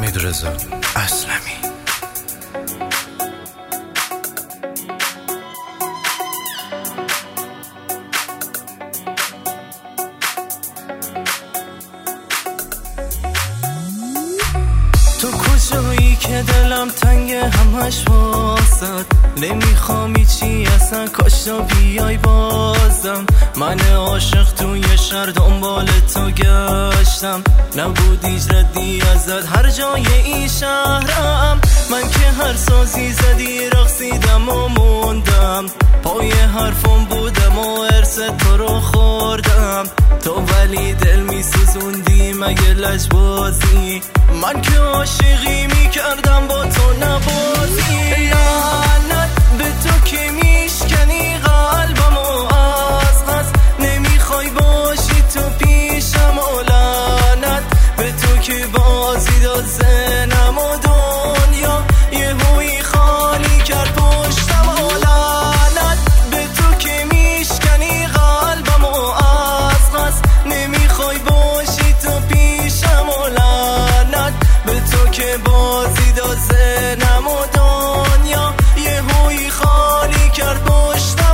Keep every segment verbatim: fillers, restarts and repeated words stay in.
حمیدرضا اصلمی. تو کجایی که دلم تنگ همش واسد، نمیخوام چی اصلا، کاش تو بیای بازم. من عاشق توی شهر دنبال تو گشتم، نبود هیچ ردی ازت هر جای این شهرم. من که هر سازی زدی رقصیدم و موندم، پای حرفم بودم و ارس تو رو خوردم. تو ولی دل میسوزوندی مگه لجبازی، من که عاشقی میکردم با تو نبازی. لعنت به تو که میشکنی قلبمو از قصد، نمیخوای باشی تو پیشم. و لعنت به تو که بازی داد ذهنم و دنیا یه هوی خالی کرد پشتم. و لعنت به تو که میشکنی قلبمو از قصد، نمیخوای باشی تو پیشم. و لعنت به تو که بازی داد ذهنم و دنیا یه هوی خالی کرد پشتم.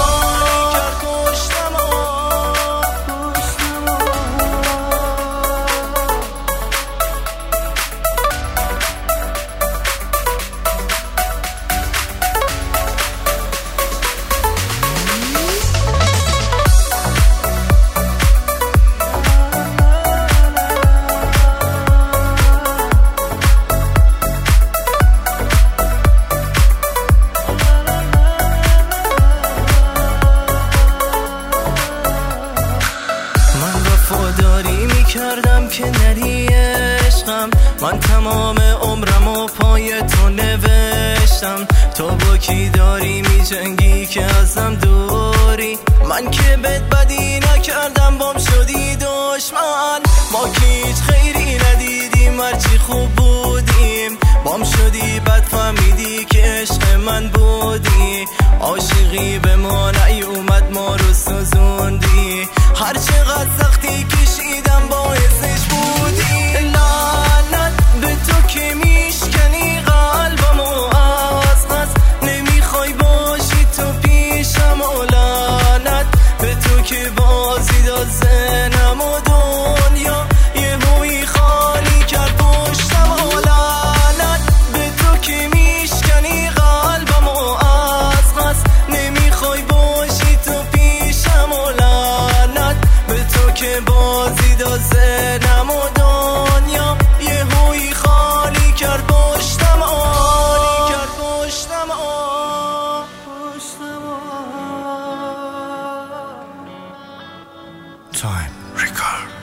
وفاداری میکردم که نری عشقم، من تمام عمرمو پای تو نوشتم. تو با کی داری میجنگی که ازم دوری، من که بد بدی نکردم بام شدی دشمن. ما که هیچ خیری ندیدیم هرچی خوب بودیم، بام شدی بد فهمیدی که عشق من بودی. عاشقی به ما نیومد ما رو سوزوندی، هر چقدر سختی کشیدم باعثش بودی. لعنت به تو که میشکنی قلبمو از قصد، نمیخوای باشی تو پیشم. و لعنت به تو که بازی داد ذهنم و دنیا یه هوی خالی کرد پشتم. و لعنت به تو که میشکنی قلبمو از قصد، نمیخوای باشی تو پیشم. و لعنت به تو که بازی داد ذهنم و دنیا یه هوی خالی کرد پشتم. خالی کرد پشتم. تایم ریکارد.